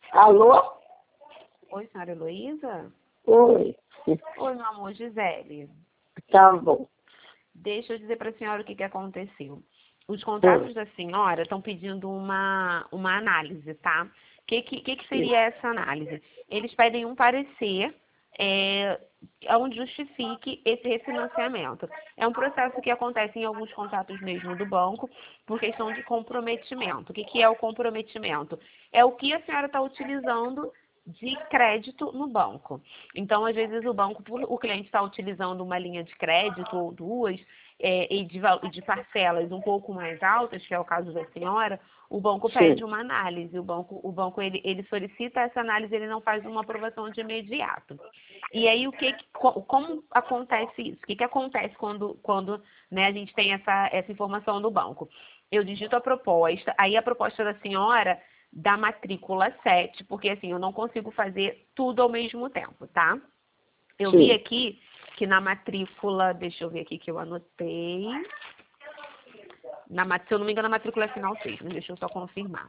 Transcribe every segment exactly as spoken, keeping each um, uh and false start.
Alô? Oi, senhora Heloísa? Oi. Oi, meu amor, Gisele. Tá bom. Deixa eu dizer para a senhora o que, que aconteceu. Os Hum. contatos da senhora estão pedindo uma, uma análise, tá? O que, que, que, que seria essa análise? Eles pedem um parecer é, onde justifique esse refinanciamento. É um processo que acontece em alguns contratos mesmo do banco, por questão de comprometimento. O que, que é o comprometimento? É o que a senhora está utilizando de crédito no banco. Então, às vezes, o banco, por o cliente está utilizando uma linha de crédito ou duas, é, e de, de parcelas um pouco mais altas, que é o caso da senhora, o banco pede Sim. uma análise. O banco, o banco ele, ele solicita essa análise, ele não faz uma aprovação de imediato. E aí, o que, como acontece isso? O que, que acontece quando, quando né, a gente tem essa, essa informação do banco? Eu digito a proposta, aí a proposta da senhora da matrícula sete, porque assim, eu não consigo fazer tudo ao mesmo tempo, tá? Eu vi Sim. aqui que na matrícula, deixa eu ver aqui que eu anotei, na, se eu não me engano, a matrícula é final seis, mas deixa eu só confirmar.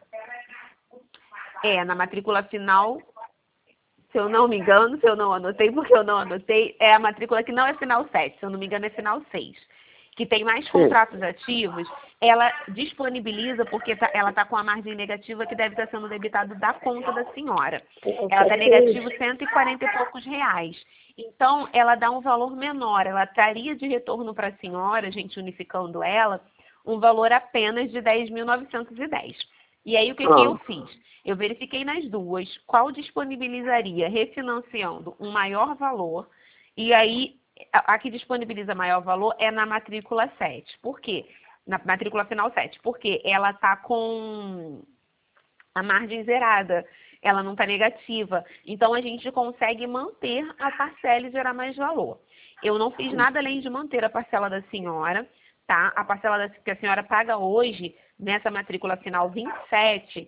É, na matrícula final, se eu não me engano, se eu não anotei, porque eu não anotei, é a matrícula que não é final sete, se eu não me engano é final seis, que tem mais Sim. contratos ativos, ela disponibiliza, porque tá, ela está com a margem negativa que deve estar sendo debitado da conta da senhora. Ela está negativo cento e quarenta e poucos reais. Então, ela dá um valor menor, ela traria de retorno para a senhora, a gente unificando ela, um valor apenas de dez mil novecentos e dez. E aí, o que, que eu Ah. fiz? Eu verifiquei nas duas qual disponibilizaria, refinanciando, um maior valor, e aí, a, a que disponibiliza maior valor é na matrícula sete. Por quê? Na matrícula final sete, porque ela está com a margem zerada, ela não está negativa. Então, a gente consegue manter a parcela e gerar mais valor. Eu não fiz nada além de manter a parcela da senhora, tá? A parcela da, que a senhora paga hoje, nessa matrícula final vinte e sete,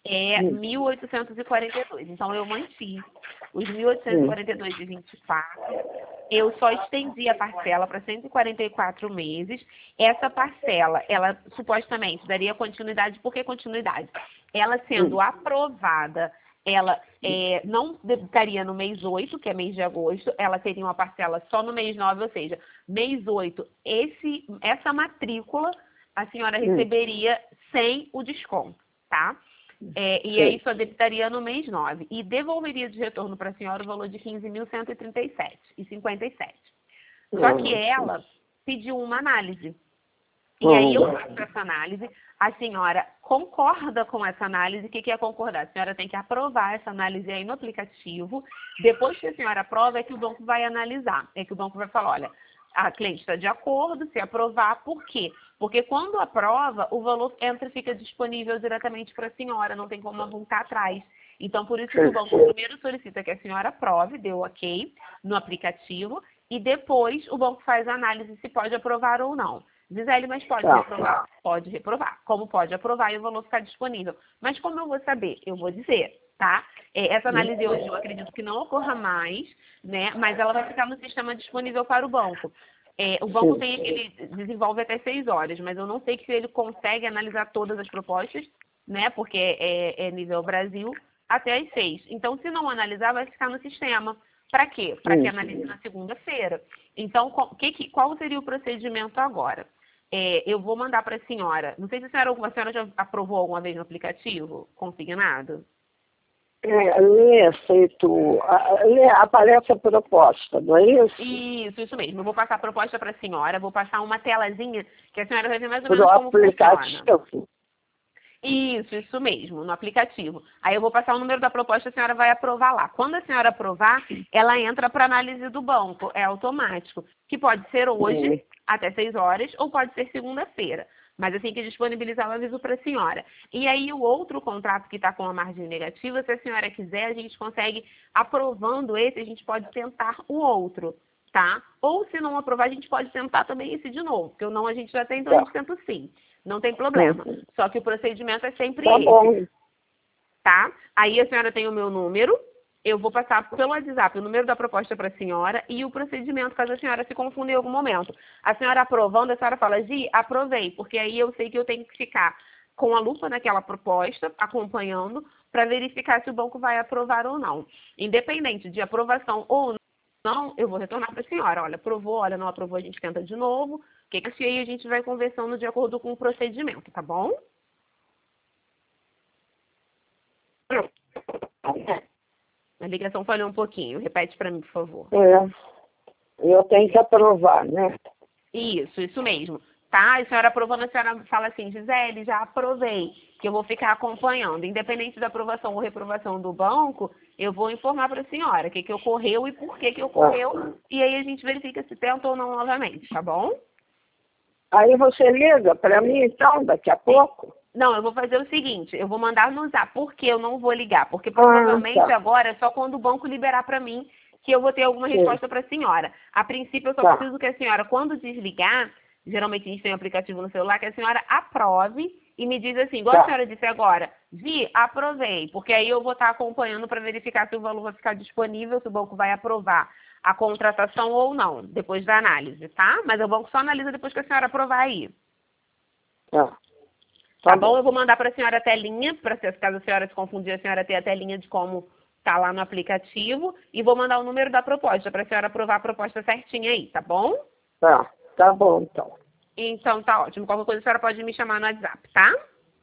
é Hum. mil oitocentos e quarenta e dois. Então, eu mantive os mil oitocentos e quarenta e dois de vinte e quatro. Eu só estendi a parcela para cento e quarenta e quatro meses. Essa parcela, ela supostamente daria continuidade. Por que continuidade? Ela sendo Hum. aprovada, ela é, não debitaria no mês oito, que é mês de agosto, ela teria uma parcela só no mês nove, ou seja, mês oito, esse, essa matrícula a senhora Hum. receberia sem o desconto, tá? É, e aí Sim. só debitaria no mês nove. E devolveria de retorno para a senhora o valor de quinze mil cento e trinta e sete reais e cinquenta e sete. Só que Ah. ela pediu uma análise. E aí eu Hum. faço essa análise, a senhora concorda com essa análise. O que é concordar? A senhora tem que aprovar essa análise aí no aplicativo. Depois que a senhora aprova, é que o banco vai analisar. É que o banco vai falar, olha, a cliente está de acordo, se aprovar, por quê? Porque quando aprova, o valor entra e fica disponível diretamente para a senhora, não tem como voltar atrás. Então, por isso que o banco primeiro solicita que a senhora aprove, deu ok no aplicativo, e depois o banco faz a análise se pode aprovar ou não. Gisele, mas pode Tá. reprovar? Pode reprovar. Como pode aprovar e o valor ficar disponível. Mas como eu vou saber? Eu vou dizer, tá? É, essa análise hoje eu acredito que não ocorra mais, né? Mas ela vai ficar no sistema disponível para o banco. É, o banco Sim. tem, ele desenvolve até seis horas, mas eu não sei se ele consegue analisar todas as propostas, né? Porque é, é nível Brasil, até as seis. Então, se não analisar, vai ficar no sistema. Para quê? Para que Hum. analise na segunda-feira. Então, qual, que, qual seria o procedimento agora? É, eu vou mandar para a senhora. Não sei se a senhora, a senhora já aprovou alguma vez no aplicativo consignado? É, lê feito. a- Lê, aparece a proposta, não é isso? Isso, isso mesmo. Eu vou passar a proposta para a senhora, vou passar uma telazinha que a senhora vai ver mais ou Por menos como funciona. aplicativo. Isso, isso mesmo, no aplicativo. Aí eu vou passar o número da proposta, a senhora vai aprovar lá. Quando a senhora aprovar, ela entra para análise do banco, é automático, que pode ser hoje, Hum. até seis horas, ou pode ser segunda-feira. Mas assim que disponibilizar, eu aviso para a senhora. E aí o outro contrato que está com a margem negativa, se a senhora quiser, a gente consegue, aprovando esse, a gente pode tentar o outro, tá? Ou se não aprovar, a gente pode tentar também esse de novo, porque o não a gente já tem, então a Tá. gente tenta sim. Não tem problema. Hum. Só que o procedimento é sempre Tá esse, bom. tá? Aí a senhora tem o meu número, eu vou passar pelo WhatsApp o número da proposta para a senhora e o procedimento, caso a senhora se confunda em algum momento. A senhora aprovando, a senhora fala, Gi, aprovei, porque aí eu sei que eu tenho que ficar com a lupa naquela proposta, acompanhando, para verificar se o banco vai aprovar ou não. Independente de aprovação ou não, eu vou retornar para a senhora. Olha, aprovou, olha, não aprovou, a gente tenta de novo. O que que achei, a gente vai conversando de acordo com o procedimento, tá bom? A ligação falhou um pouquinho. Repete para mim, por favor. É, eu tenho que aprovar, né? Isso, isso mesmo. Tá? A senhora aprovando, a senhora fala assim, Gisele, já aprovei, que eu vou ficar acompanhando. Independente da aprovação ou reprovação do banco, eu vou informar para a senhora o que, que ocorreu e por que, que ocorreu. E aí a gente verifica se tenta ou não novamente, tá bom? Aí você liga para mim, então, daqui a pouco? Não, eu vou fazer o seguinte, eu vou mandar no zap. Por que eu não vou ligar? Porque provavelmente ah, tá. agora é só quando o banco liberar para mim que eu vou ter alguma Sim. resposta para a senhora. A princípio, eu só Tá. preciso que a senhora, quando desligar, geralmente a gente tem um aplicativo no celular, que a senhora aprove e me diz assim, igual Tá. a senhora disse agora, Vi, aprovei, porque aí eu vou estar acompanhando para verificar se o valor vai ficar disponível, se o banco vai aprovar a contratação ou não, depois da análise, tá? Mas o banco só analisa depois que a senhora aprovar aí. Tá. Tá, Tá bom? bom. Eu vou mandar para a senhora a telinha, para caso a senhora se confundir, a senhora ter a telinha de como tá lá no aplicativo. E vou mandar o número da proposta, para a senhora aprovar a proposta certinha aí, tá bom? Tá. Tá bom, então. Então tá ótimo. Qualquer coisa a senhora pode me chamar no WhatsApp, tá?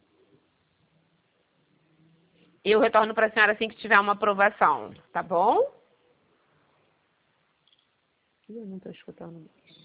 Eu retorno para a senhora assim que tiver uma aprovação, tá bom? Eu não estou escutando mais.